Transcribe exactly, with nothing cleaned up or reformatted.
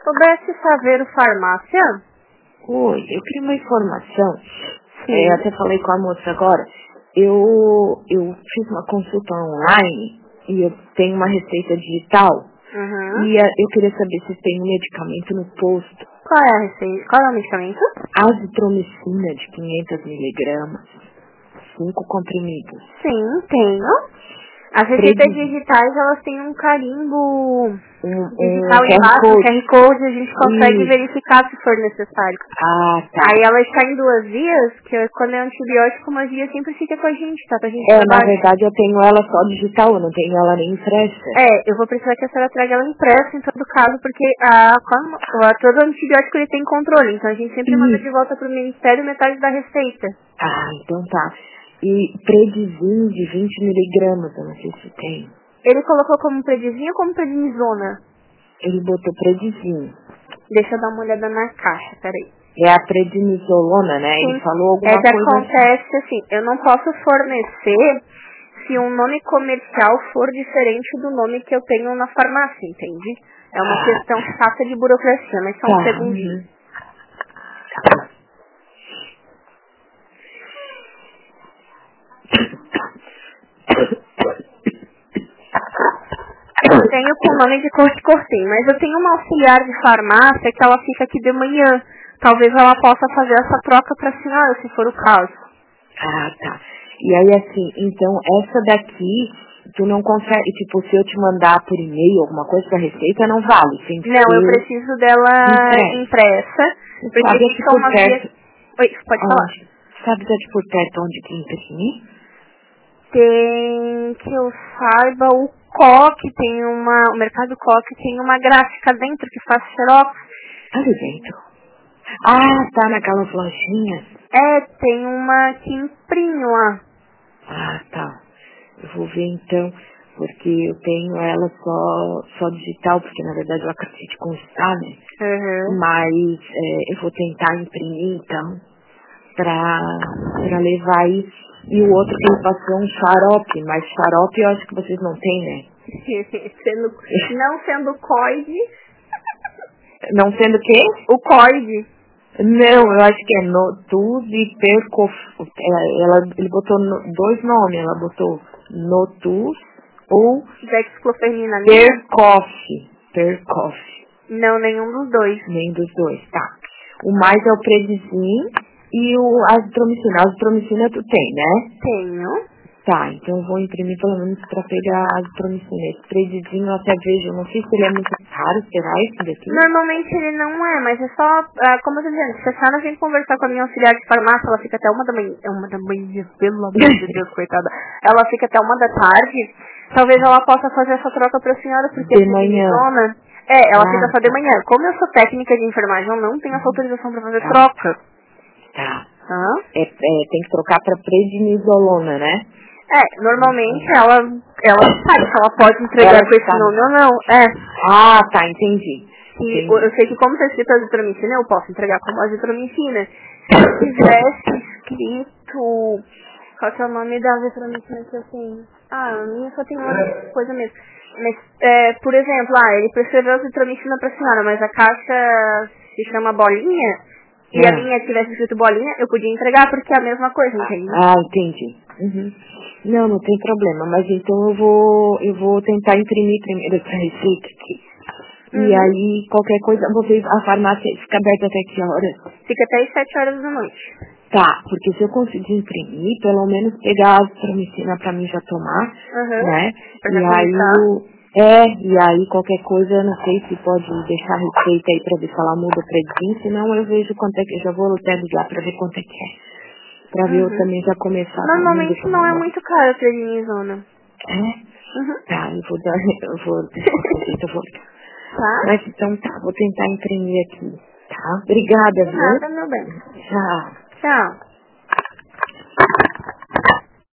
O Beth Saveiro Farmácia? Oi, eu queria uma informação. Sim. É, até falei com a moça agora. Eu, eu fiz uma consulta online e eu tenho uma receita digital. Uhum. E a, eu queria saber se tem um medicamento no posto. Qual é a receita? Qual é o medicamento? Azitromicina de quinhentos miligramas. Cinco comprimidos. Sim, tenho. As receitas digitais, elas têm um carimbo um, digital um embaixo, um Q R Q R Code, a gente consegue Isso. verificar se for necessário. Ah, tá. Aí ela está em duas vias, que quando é antibiótico, uma via sempre fica com a gente, tá? Pra gente É, trabalhar. na verdade eu tenho ela só digital, eu não tenho ela nem impressa. É, eu vou precisar que a senhora traga ela impressa em todo caso, porque a, como, a, todo antibiótico ele tem controle, então a gente sempre manda de volta pro Ministério metade da receita. Ah, então tá. E Predizin de vinte miligramas, eu não sei se tem. Ele colocou como predizinho ou como prednisona? Ele botou Predizin. Deixa eu dar uma olhada na caixa, peraí. É a prednisolona, né? Sim, Ele falou alguma é que coisa acontece assim, eu não posso fornecer se um nome comercial for diferente do nome que eu tenho na farmácia, entende? É uma Ah. questão chata de burocracia, mas só um Tá. segundinho. Uhum. Eu tenho com o nome de corte cortem, mas eu tenho uma auxiliar de farmácia que ela fica aqui de manhã. Talvez ela possa fazer essa troca para a senhora, se for o caso. Ah, tá. E aí, assim, então, essa daqui, tu não consegue, tipo, se eu te mandar por e-mail alguma coisa pra receita, não vale. Tem que Não, eu ser preciso dela impressa. impressa, porque Sabe aqui fica por uma perto... via... Oi, pode falar. Onde? Sabe aqui por perto onde que imprimir? Tem, que eu saiba, o Coque tem uma, o Mercado Coque tem uma gráfica dentro que faz xerox. Ali dentro. Ah, tá naquelas lojinhas. É, tem uma que imprime lá. Ah, tá. Eu vou ver então, porque eu tenho ela só, só digital, porque na verdade eu acabei de constar, né? Uhum. Mas é, eu vou tentar imprimir então, pra, pra levar aí. E o outro que ele passou um xarope, mas xarope eu acho que vocês não têm, né? sendo, não sendo coide, Não sendo o quê? o coide. Não, eu acho que é Notus e Percof. Ela, ela, ele botou no, dois nomes, ela botou Notus ou Dexclofenina minha? Percof. Percof. Não, nenhum dos dois. Nem dos dois, tá. O mais é o Predizin e o azitromicina. A azitromicina tu tem, né? Tenho. Tá, então eu vou imprimir pelo menos pra pegar a azitromicina. Esse Predizin eu até vejo, eu não sei se ele é muito caro, será esse daqui? Normalmente ele não é, mas é só, ah, como eu tô dizendo, se a senhora vem conversar com a minha auxiliar de farmácia, ela fica até uma da manhã, é uma da manhã, pelo amor de Deus, coitada. Ela fica até uma da tarde, talvez ela possa fazer essa troca pra senhora, porque De manhã. Zona, é, ela Ah, fica só de manhã. Como eu sou técnica de enfermagem, eu não tenho essa autorização pra fazer tá. troca. Tá. Hã? É, é, tem que trocar pra prednisolona, né? É, normalmente ela, ela sabe se ela pode entregar Ela com esse sabe. nome ou não. É. Ah, tá, entendi. E entendi. eu sei que como está escrito azitromicina, eu posso entregar como azitromicina. Se tivesse escrito... Qual que é o nome da azitromicina que eu tenho? Ah, a minha só tem uma coisa mesmo. Mas, é, por exemplo, ah, ele prescreveu azitromicina pra senhora, mas a caixa se chama bolinha, e É. a minha tivesse escrito bolinha, eu podia entregar porque é a mesma coisa, entende? Ah, entendi. Uhum. Não, não tem problema, mas então eu vou, eu vou tentar imprimir primeiro essa receita aqui. E Uhum. aí, qualquer coisa, vocês, a farmácia fica aberta até que horas? Fica até as sete horas da noite. Tá, porque se eu conseguir imprimir, pelo menos pegar a azitromicina pra mim já tomar, Uhum. né? Pra E já aí, começar. o- é, e aí qualquer coisa, eu não sei se pode deixar a receita aí pra ver se ela muda o preço, senão eu vejo quanto é que, eu já vou até ligar pra ver quanto é que é. Pra ver eu Uhum. também já começar a Normalmente não é muito caro a prednisona. É? Uhum. Tá, eu vou dar, eu vou, de qualquer jeito eu vou. Tá? Mas então tá, vou tentar imprimir aqui, tá? Obrigada, De viu? nada, meu bem. Tchau. Tchau.